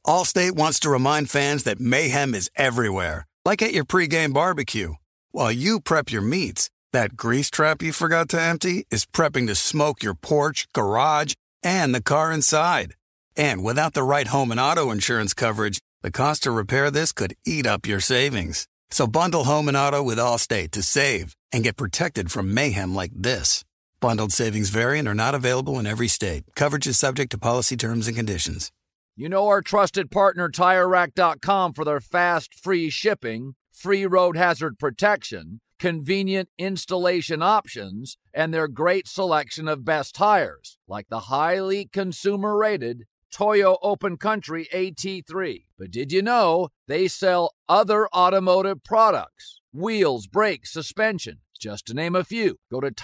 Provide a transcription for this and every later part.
Allstate wants to remind fans that mayhem is everywhere, like at your pregame barbecue. While you prep your meats, that grease trap you forgot to empty is prepping to smoke your porch, garage, and the car inside. And without the right home and auto insurance coverage, the cost to repair this could eat up your savings. So bundle home and auto with Allstate to save and get protected from mayhem like this. Bundled savings vary and are not available in every state. Coverage is subject to policy terms and conditions. You know our trusted partner TireRack.com for their fast, free shipping, free road hazard protection, convenient installation options, and their great selection of best tires, like the highly consumer-rated Toyo Open Country AT3. But did you know they sell other automotive products? Wheels, brakes, suspension, just to name a few. Go to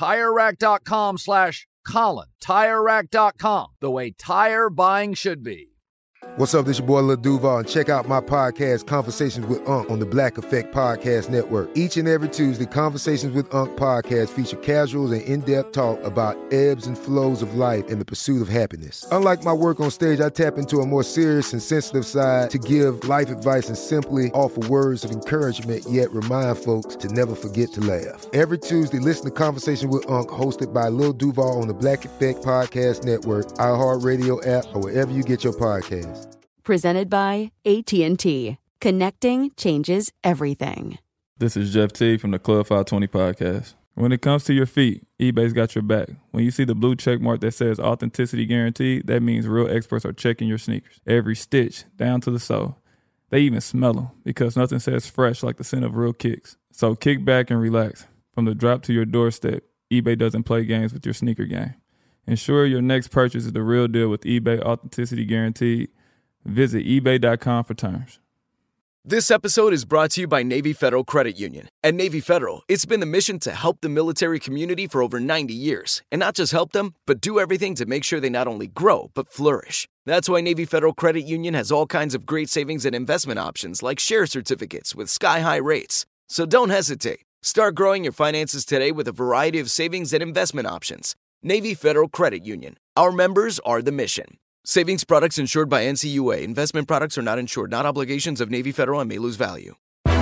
TireRack.com/Colin. TireRack.com, the way tire buying should be. What's up, this your boy Lil Duval, and check out my podcast, Conversations with Unc, on the Black Effect Podcast Network. Each and every Tuesday, Conversations with Unc podcast feature casuals and in-depth talk about ebbs and flows of life and the pursuit of happiness. Unlike my work on stage, I tap into a more serious and sensitive side to give life advice and simply offer words of encouragement, yet remind folks to never forget to laugh. Every Tuesday, listen to Conversations with Unc, hosted by Lil Duval on the Black Effect Podcast Network, iHeartRadio app, or wherever you get your podcasts. Presented by AT&T. Connecting changes everything. This is Jeff T from the Club 520 podcast. When it comes to your feet, eBay's got your back. When you see the blue check mark that says authenticity guaranteed, that means real experts are checking your sneakers. Every stitch, down to the sole. They even smell them, because nothing says fresh like the scent of real kicks. So kick back and relax. From the drop to your doorstep, eBay doesn't play games with your sneaker game. Ensure your next purchase is the real deal with eBay Authenticity Guaranteed. Visit ebay.com for terms. This episode is brought to you by Navy Federal Credit Union. At Navy Federal, it's been the mission to help the military community for over 90 years. And not just help them, but do everything to make sure they not only grow, but flourish. That's why Navy Federal Credit Union has all kinds of great savings and investment options like share certificates with sky-high rates. So don't hesitate. Start growing your finances today with a variety of savings and investment options. Navy Federal Credit Union. Our members are the mission. Savings products insured by NCUA. Investment products are not insured, not obligations of Navy Federal and may lose value.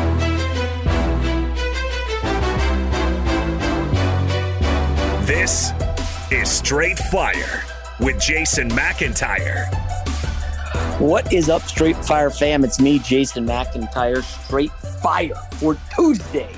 This is Straight Fire with Jason McIntyre. What is up, Straight Fire fam? It's me, Jason McIntyre. Straight Fire for Tuesday,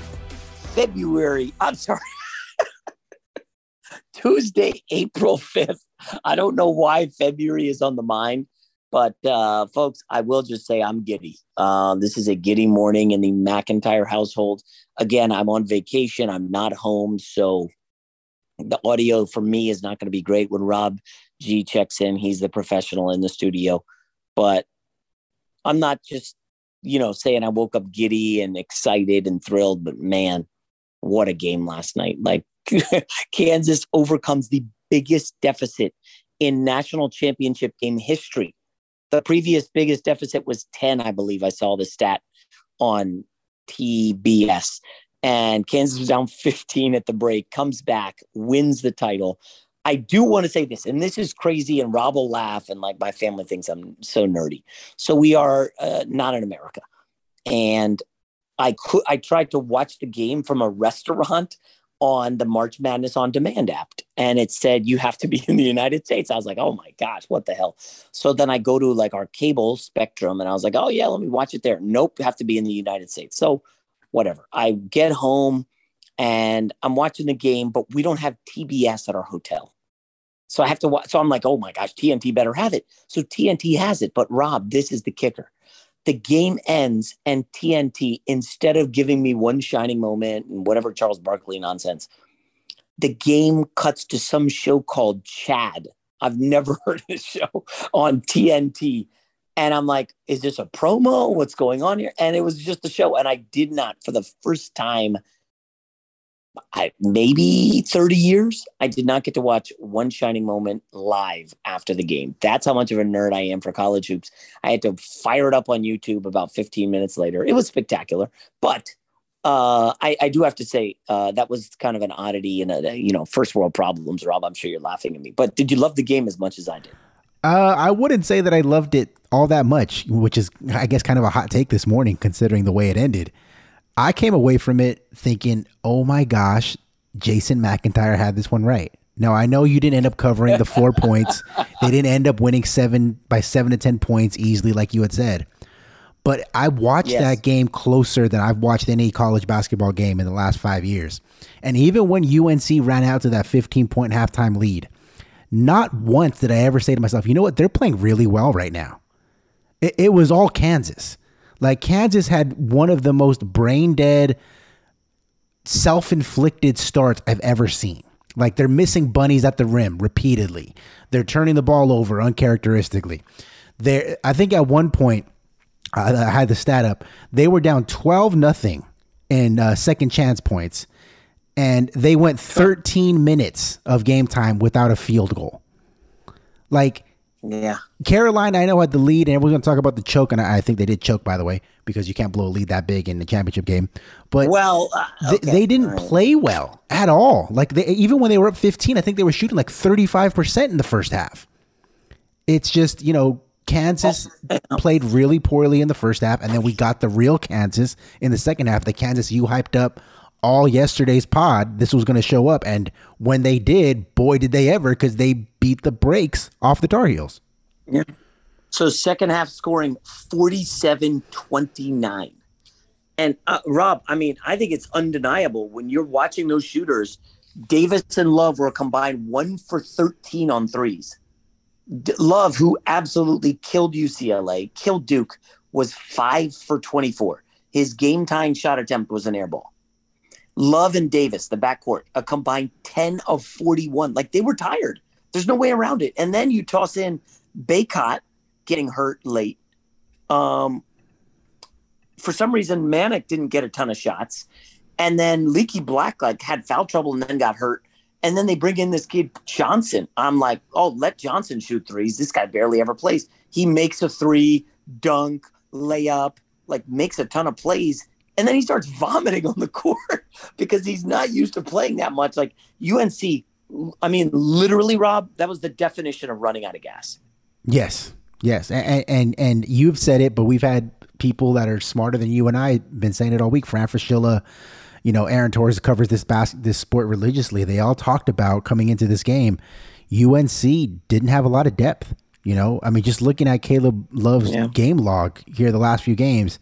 Tuesday, April 5th. I don't know why February is on the mind, but folks, I will just say I'm giddy. This is a giddy morning in the McIntyre household. Again, I'm on vacation. I'm not home, so the audio for me is not going to be great when Rob G checks in. He's the professional in the studio, but I'm not just, saying I woke up giddy and excited and thrilled, but man, what a game last night. Like Kansas overcomes the biggest deficit in national championship game history. The previous biggest deficit was 10, I believe. I saw the stat on TBS. And Kansas was down 15 at the break, comes back, wins the title. I do want to say this, and this is crazy, and Rob will laugh, and like my family thinks I'm so nerdy. So we are not in America. And I tried to watch the game from a restaurant on the March Madness On Demand app, and it said you have to be in the United States. I was like, oh my gosh, what the hell? So then I go to like our cable Spectrum, and I was like, oh yeah, let me watch it there. Nope, have to be in the United States. So whatever. I get home and I'm watching the game, but we don't have TBS at our hotel. So I have to watch. So I'm like, oh my gosh, TNT better have it. So TNT has it. But Rob, this is the kicker. The game ends and TNT, instead of giving me one shining moment and whatever Charles Barkley nonsense, the game cuts to some show called Chad. I've never heard of this show on TNT. And I'm like, is this a promo? What's going on here? And it was just a show. And I did not, for the first time, maybe 30 years, I did not get to watch one shining moment live after the game. That's how much of a nerd I am for college hoops. I had to fire it up on YouTube about 15 minutes later. It was spectacular. But I do have to say that was kind of an oddity and, first world problems, Rob. I'm sure you're laughing at me. But did you love the game as much as I did? I wouldn't say that I loved it all that much, which is, I guess, kind of a hot take this morning considering the way it ended. I came away from it thinking, oh my gosh, Jason McIntyre had this one right. Now, I know you didn't end up covering the 4 points. They didn't end up winning 7 to 10 points easily like you had said. But I watched that game closer than I've watched any college basketball game in the last 5 years. And even when UNC ran out to that 15-point halftime lead, not once did I ever say to myself, you know what, they're playing really well right now. It was all Kansas. Like, Kansas had one of the most brain-dead, self-inflicted starts I've ever seen. Like, they're missing bunnies at the rim repeatedly. They're turning the ball over uncharacteristically. I think at one point, I had the stat up, they were down 12-0 in second chance points, and they went 13 minutes of game time without a field goal. Like, yeah, Carolina, I know, had the lead, and we're going to talk about the choke, and I think they did choke, by the way, because you can't blow a lead that big in the championship game. But they didn't play well at all. Like, even when they were up 15, I think they were shooting like 35% in the first half. It's just, you know, Kansas played really poorly in the first half, and then we got the real Kansas in the second half. The Kansas you hyped up all yesterday's pod, this was going to show up. And when they did, boy, did they ever, because they beat the brakes off the Tar Heels. Yeah. So second half scoring 47-29. And Rob, I mean, I think it's undeniable when you're watching those shooters. Davis and Love were combined 1 for 13 on threes. Love, who absolutely killed UCLA, killed Duke, was 5 for 24. His game-tying shot attempt was an air ball. Love and Davis, the backcourt, a combined 10 of 41. Like, they were tired. There's no way around it. And then you toss in Baycott getting hurt late. For some reason, Manick didn't get a ton of shots. And then Leaky Black had foul trouble and then got hurt. And then they bring in this kid, Johnson. I'm like, oh, let Johnson shoot threes. This guy barely ever plays. He makes a three, dunk, layup, makes a ton of plays. And then he starts vomiting on the court because he's not used to playing that much. Like, UNC, I mean, literally, Rob, that was the definition of running out of gas. Yes. And you've said it, but we've had people that are smarter than you and I been saying it all week. Fran Fraschilla, you know, Aaron Torres covers this sport religiously. They all talked about coming into this game, UNC didn't have a lot of depth. You know, I mean, just looking at Caleb Love's game log here the last few games,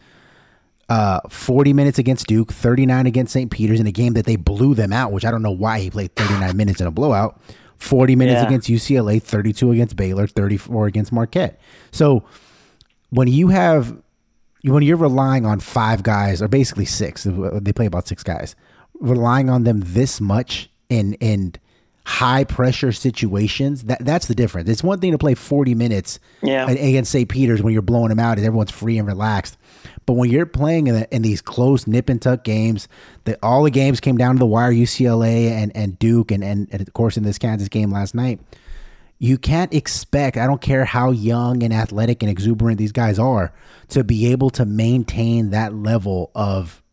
40 minutes against Duke, 39 against St. Peter's in a game that they blew them out, which I don't know why he played 39 minutes in a blowout. 40 minutes against UCLA, 32 against Baylor, 34 against Marquette. So when you're relying on 5 guys, or basically 6, they play about 6 guys, relying on them this much in high pressure situations, that's the difference. It's one thing to play 40 minutes against St. Peter's when you're blowing them out and everyone's free and relaxed. But when you're playing in these close nip and tuck games, that all the games came down to the wire, UCLA and Duke, and of course in this Kansas game last night, you can't expect, I don't care how young and athletic and exuberant these guys are, to be able to maintain that level of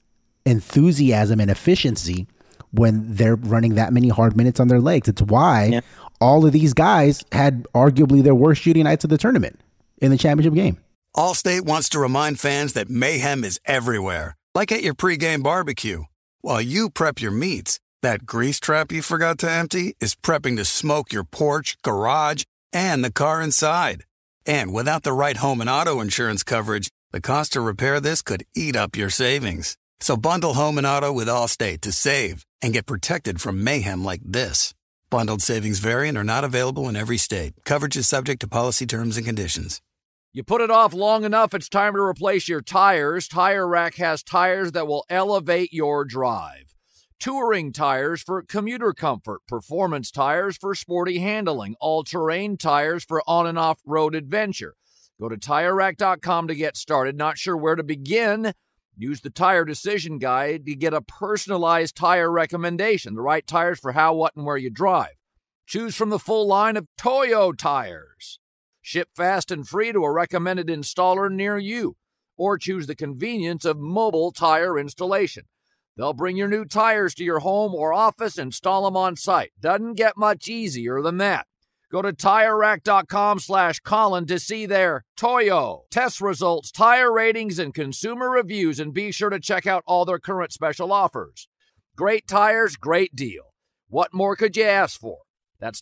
enthusiasm and efficiency when they're running that many hard minutes on their legs. It's why all of these guys had arguably their worst shooting nights of the tournament in the championship game. Allstate wants to remind fans that mayhem is everywhere, like at your pregame barbecue. While you prep your meats, that grease trap you forgot to empty is prepping to smoke your porch, garage, and the car inside. And without the right home and auto insurance coverage, the cost to repair this could eat up your savings. So bundle home and auto with Allstate to save and get protected from mayhem like this. Bundled savings vary and are not available in every state. Coverage is subject to policy terms and conditions. You put it off long enough, it's time to replace your tires. Tire Rack has tires that will elevate your drive. Touring tires for commuter comfort, performance tires for sporty handling, all-terrain tires for on- and off-road adventure. Go to TireRack.com to get started. Not sure where to begin? Use the Tire Decision Guide to get a personalized tire recommendation, the right tires for how, what, and where you drive. Choose from the full line of Toyo tires. Ship fast and free to a recommended installer near you, or choose the convenience of mobile tire installation. They'll bring your new tires to your home or office and install them on site. Doesn't get much easier than that. Go to TireRack.com/Colin to see their Toyo test results, tire ratings, and consumer reviews, and be sure to check out all their current special offers. Great tires, great deal. What more could you ask for? That's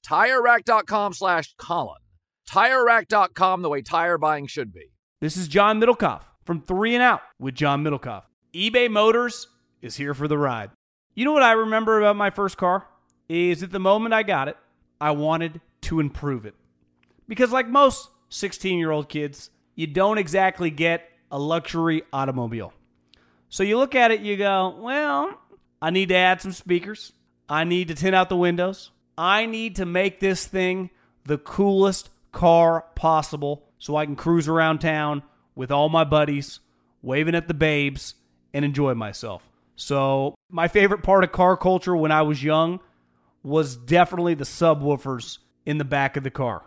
TireRack.com/Colin. TireRack.com, the way tire buying should be. This is John Middlecoff from 3 and Out with John Middlecoff. eBay Motors is here for the ride. You know what I remember about my first car? Is at the moment I got it, I wanted to improve it. Because like most 16-year-old kids, you don't exactly get a luxury automobile. So you look at it, you go, well, I need to add some speakers. I need to tint out the windows. I need to make this thing the coolest car possible so I can cruise around town with all my buddies, waving at the babes, and enjoy myself. So my favorite part of car culture when I was young was definitely the subwoofers in the back of the car.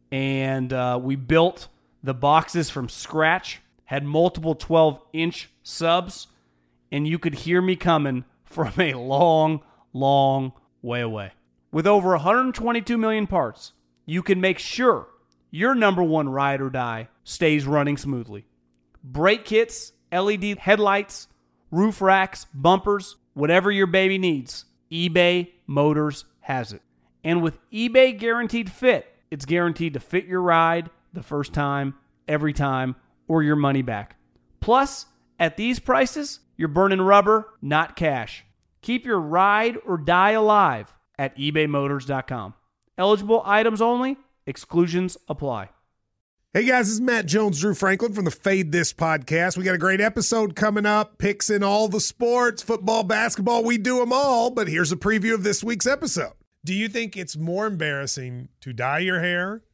And we built the boxes from scratch, had multiple 12-inch subs, and you could hear me coming from a long, long way away. With over 122 million parts, you can make sure your number one ride or die stays running smoothly. Brake kits, LED headlights, roof racks, bumpers, whatever your baby needs, eBay Motors has it. And with eBay Guaranteed Fit, it's guaranteed to fit your ride the first time, every time, or your money back. Plus, at these prices, you're burning rubber, not cash. Keep your ride or die alive at ebaymotors.com. Eligible items only. Exclusions apply. Hey guys, this is Matt Jones, Drew Franklin from the Fade This podcast. We got a great episode coming up, picks in all the sports, football, basketball, we do them all, but here's a preview of this week's episode. Do you think it's more embarrassing to dye your hair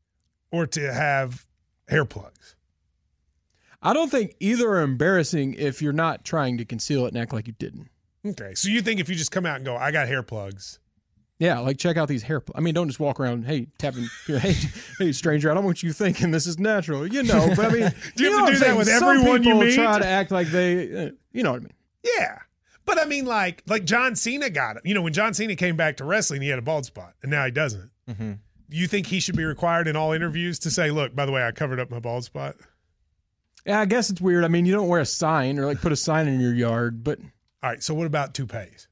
or to have hair plugs? I don't think either are embarrassing if you're not trying to conceal it and act like you didn't. Okay, so you think if you just come out and go, I got hair plugs. Yeah, like check out these hair plugs. I mean, don't just walk around, hey, tapping, hey, stranger, I don't want you thinking this is natural. You know, but I mean, do you have to do that with everyone you meet? Try to act like they, you know what I mean? Yeah. But I mean, like John Cena got it. You know, when John Cena came back to wrestling, he had a bald spot, and now he doesn't. Mm-hmm. You think he should be required in all interviews to say, look, by the way, I covered up my bald spot? Yeah, I guess it's weird. I mean, you don't wear a sign or like put a sign in your yard, but. All right, so what about toupees?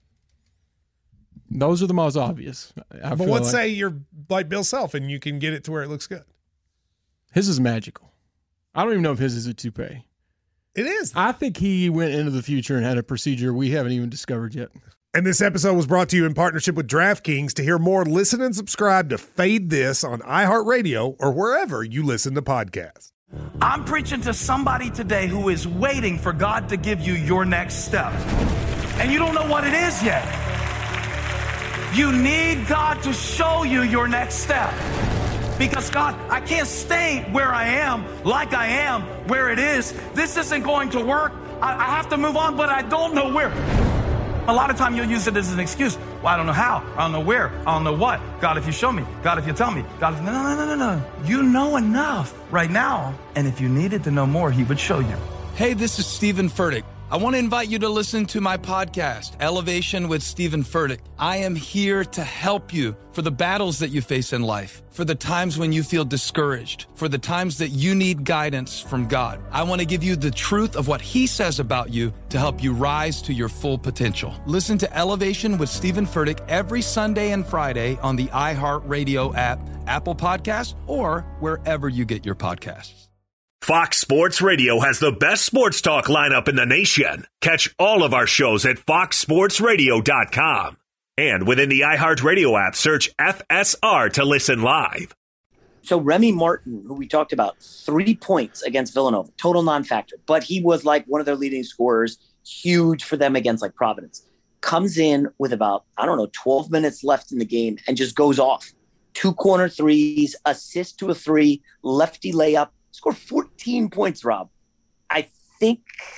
Those are the most obvious. But let's say you're like Bill Self and you can get it to where it looks good. His is magical. I don't even know if his is a toupee. It is. I think he went into the future and had a procedure we haven't even discovered yet. And this episode was brought to you in partnership with DraftKings. To hear more, listen and subscribe to Fade This on iHeartRadio or wherever you listen to podcasts. I'm preaching to somebody today who is waiting for God to give you your next step. And you don't know what it is yet. You need God to show you your next step. Because God, I can't stay where I am, like I am, where it is. This isn't going to work. I have to move on, but I don't know where. A lot of time you'll use it as an excuse. Well, I don't know how. I don't know where. I don't know what. God, if you show me. God, if you tell me. God, if... No. You know enough right now. And if you needed to know more, he would show you. Hey, this is Stephen Furtick. I want to invite you to listen to my podcast, Elevation with Stephen Furtick. I am here to help you for the battles that you face in life, for the times when you feel discouraged, for the times that you need guidance from God. I want to give you the truth of what he says about you to help you rise to your full potential. Listen to Elevation with Stephen Furtick every Sunday and Friday on the iHeartRadio app, Apple Podcasts, or wherever you get your podcasts. Fox Sports Radio has the best sports talk lineup in the nation. Catch all of our shows at foxsportsradio.com. And within the iHeartRadio app, search FSR to listen live. So Remy Martin, who we talked about, 3 points against Villanova, total non-factor. But he was like one of their leading scorers, huge for them against like Providence. Comes in with about, 12 minutes left in the game and just goes off. 2 corner threes, assist to a 3, lefty layup. Scored 14 points, Rob. I think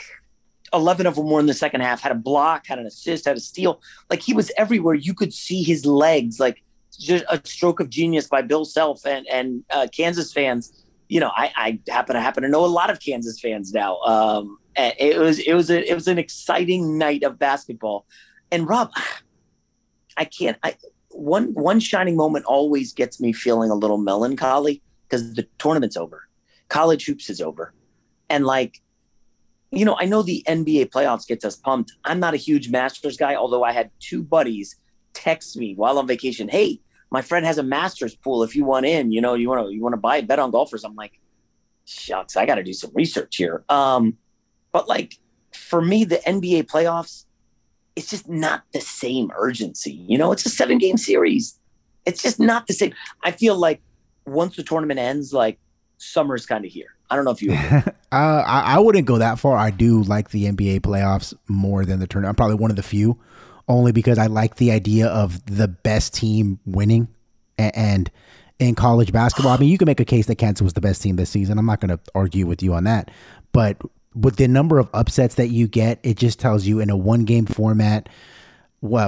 11 of them were in the second half. Had a block, had an assist, had a steal. Like, he was everywhere. You could see his legs. Like, just a stroke of genius by Bill Self and Kansas fans. You know, I happen to know a lot of Kansas fans now. It was an exciting night of basketball. And Rob, one shining moment always gets me feeling a little melancholy because the tournament's over. College hoops is over. And like, I know the NBA playoffs gets us pumped. I'm not a huge Masters guy, although I had 2 buddies text me while on vacation. Hey, my friend has a Masters pool. If you want in, you want to buy a bet on golfers. I'm like, shucks, I got to do some research here. But like for me, the NBA playoffs, it's just not the same urgency. It's a 7-game series. It's just not the same. I feel like once the tournament ends, like summer's kind of here. I don't know if you agree. I wouldn't go that far. I do like the NBA playoffs more than the tournament. I'm probably one of the few, only because I like the idea of the best team winning. And in college basketball, I mean, you can make a case that Kansas was the best team this season. I'm not going to argue with you on that. But with the number of upsets that you get, it just tells you in a 1-game format, win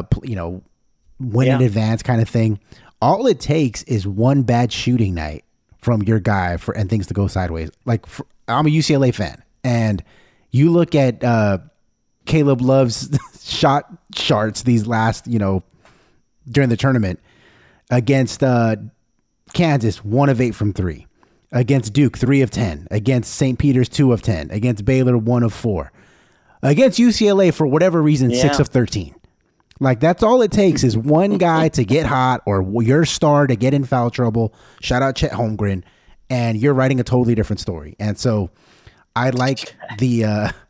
in advance kind of thing. All it takes is one bad shooting night from your guy and things to go sideways. Like I'm a UCLA fan, and you look at Caleb Love's shot charts these last, during the tournament against Kansas, 1 of 8 from 3. Against Duke, 3 of 10. Against St. Peter's, 2 of 10. Against Baylor, 1 of 4. Against UCLA, for whatever reason, 6 of 13. Like, that's all it takes is one guy to get hot or your star to get in foul trouble. Shout out Chet Holmgren. And you're writing a totally different story. And so I like the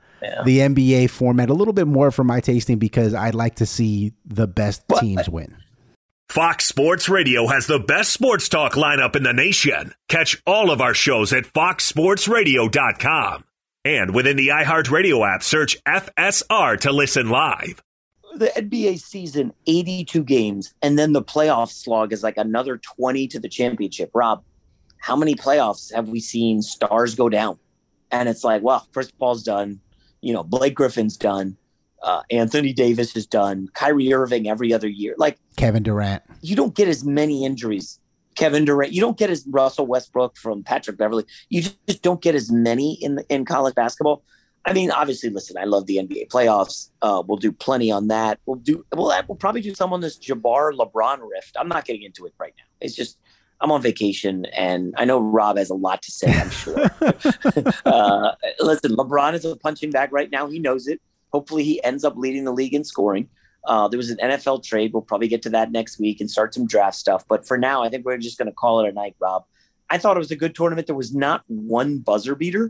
NBA format a little bit more for my tasting because I'd like to see the best teams win. Fox Sports Radio has the best sports talk lineup in the nation. Catch all of our shows at foxsportsradio.com. And within the iHeartRadio app, search FSR to listen live. The NBA season, 82 games, and then the playoff slog is like another 20 to the championship. Rob, how many playoffs have we seen stars go down? And it's like, well, Chris Paul's done. Blake Griffin's done. Anthony Davis is done. Kyrie Irving every other year. Like Kevin Durant. You don't get as many injuries. Kevin Durant. You don't get as Russell Westbrook from Patrick Beverley. You just don't get as many in college basketball. I mean, obviously, listen, I love the NBA playoffs. We'll do plenty on that. We'll probably do some on this Jabbar LeBron rift. I'm not getting into it right now. It's just I'm on vacation, and I know Rob has a lot to say, I'm sure. Listen, LeBron is a punching bag right now. He knows it. Hopefully he ends up leading the league in scoring. There was an NFL trade. We'll probably get to that next week and start some draft stuff. But for now, I think we're just going to call it a night, Rob. I thought it was a good tournament. There was not one buzzer beater.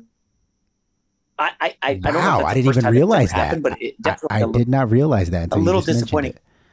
I don't know. Wow, I didn't even realize that. Happened, but it definitely I did not realize that. A little disappointing.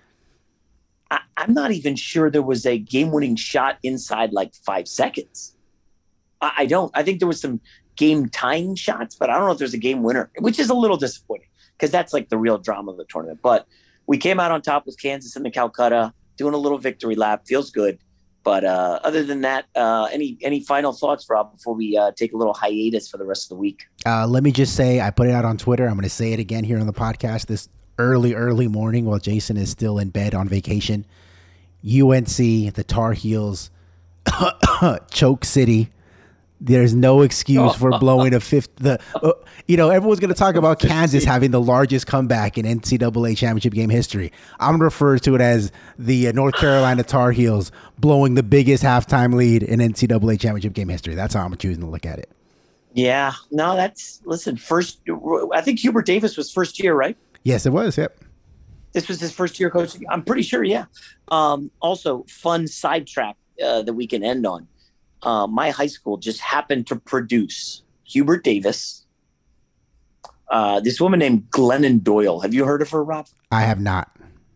I'm not even sure there was a game-winning shot inside like 5 seconds. I don't. I think there was some game-tying shots, but I don't know if there's a game winner, which is a little disappointing because that's like the real drama of the tournament. But we came out on top with Kansas and the Calcutta, doing a little victory lap. Feels good. But other than that, any final thoughts, Rob, before we take a little hiatus for the rest of the week? Let me just say, I put it out on Twitter. I'm going to say it again here on the podcast this early morning while Jason is still in bed on vacation. UNC, the Tar Heels, choke city. There's no excuse for blowing a fifth. Everyone's going to talk about Kansas having the largest comeback in NCAA championship game history. I'm going to refer to it as the North Carolina Tar Heels blowing the biggest halftime lead in NCAA championship game history. That's how I'm choosing to look at it. Yeah, no, first. I think Hubert Davis was first year, right? Yes, it was. Yep. This was his first year coaching. I'm pretty sure. Yeah. Also, fun sidetrack that we can end on. My high school just happened to produce Hubert Davis, this woman named Glennon Doyle. Have you heard of her, Rob? I have not.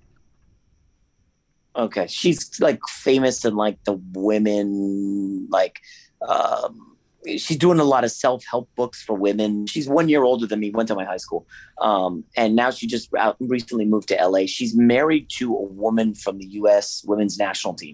Okay. She's like famous in like the women, she's doing a lot of self-help books for women. She's 1 year older than me, went to my high school. And now she just recently moved to LA. She's married to a woman from the U.S. women's national team.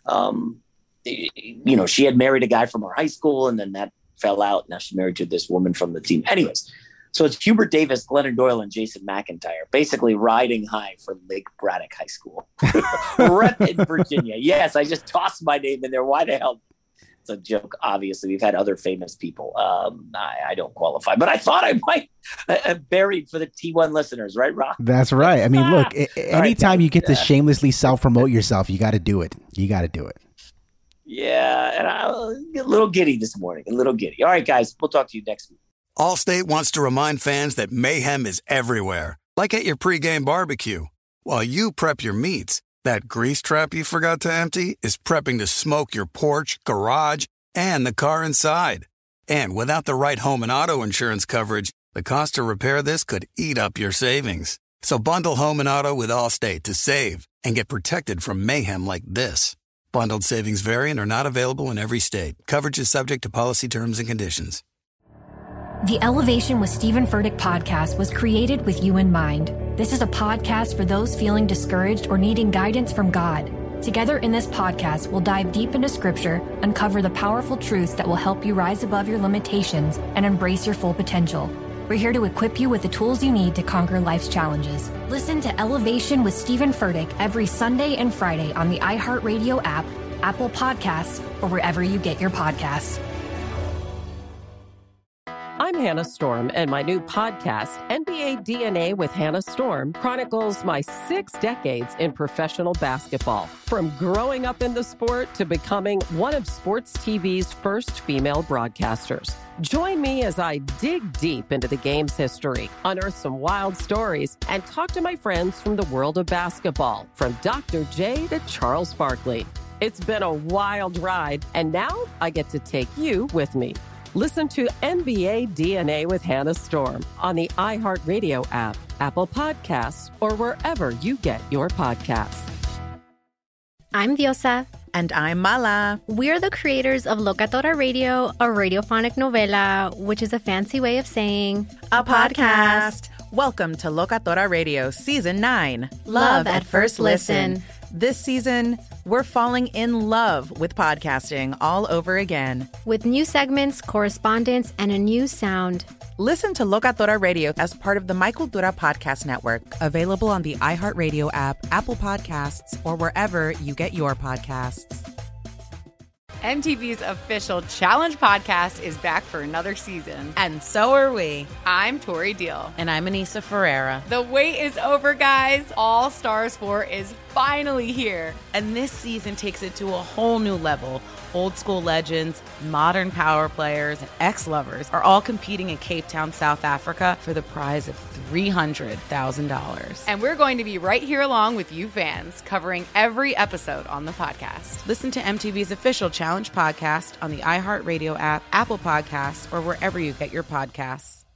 She had married a guy from her high school and then that fell out. Now she's married to this woman from the team. Anyways, so it's Hubert Davis, Glennon Doyle, and Jason McIntyre, basically riding high for Lake Braddock High School. Rep in Virginia. Yes, I just tossed my name in there. Why the hell? It's a joke. Obviously, we've had other famous people. I don't qualify, but I thought I might have buried for the T1 listeners, right, Rob? That's right. I mean, look, anytime you get to shamelessly self-promote yourself, you got to do it. You got to do it. Yeah, and I'm a little giddy this morning. A little giddy. All right, guys, we'll talk to you next week. Allstate wants to remind fans that mayhem is everywhere, like at your pregame barbecue. While you prep your meats, that grease trap you forgot to empty is prepping to smoke your porch, garage, and the car inside. And without the right home and auto insurance coverage, the cost to repair this could eat up your savings. So bundle home and auto with Allstate to save and get protected from mayhem like this. Bundled savings vary and are not available in every state. Coverage is subject to policy terms and conditions. The Elevation with Stephen Furtick podcast was created with you in mind. This is a podcast for those feeling discouraged or needing guidance from God. Together in this podcast, we'll dive deep into Scripture, uncover the powerful truths that will help you rise above your limitations and embrace your full potential. We're here to equip you with the tools you need to conquer life's challenges. Listen to Elevation with Stephen Furtick every Sunday and Friday on the iHeartRadio app, Apple Podcasts, or wherever you get your podcasts. I'm Hannah Storm, and my new podcast, NBA DNA with Hannah Storm, chronicles my 6 decades in professional basketball. From growing up in the sport to becoming one of sports TV's first female broadcasters. Join me as I dig deep into the game's history, unearth some wild stories, and talk to my friends from the world of basketball, from Dr. J to Charles Barkley. It's been a wild ride, and now I get to take you with me. Listen to NBA DNA with Hannah Storm on the iHeartRadio app, Apple Podcasts, or wherever you get your podcasts. I'm Diosa. And I'm Mala. We're the creators of Locatora Radio, a radiophonic novela, which is a fancy way of saying a podcast. Welcome to Locatora Radio Season 9. Love at First Listen. This season, we're falling in love with podcasting all over again. With new segments, correspondence, and a new sound. Listen to Locatora Radio as part of the My Cultura Podcast Network. Available on the iHeartRadio app, Apple Podcasts, or wherever you get your podcasts. MTV's official Challenge podcast is back for another season. And so are we. I'm Tori Deal. And I'm Anissa Ferreira. The wait is over, guys. All Stars 4 is finally here. And this season takes it to a whole new level. Old school legends, modern power players, and ex-lovers are all competing in Cape Town, South Africa for the prize of $300,000. And we're going to be right here along with you fans, covering every episode on the podcast. Listen to MTV's official Challenge podcast on the iHeartRadio app, Apple Podcasts, or wherever you get your podcasts.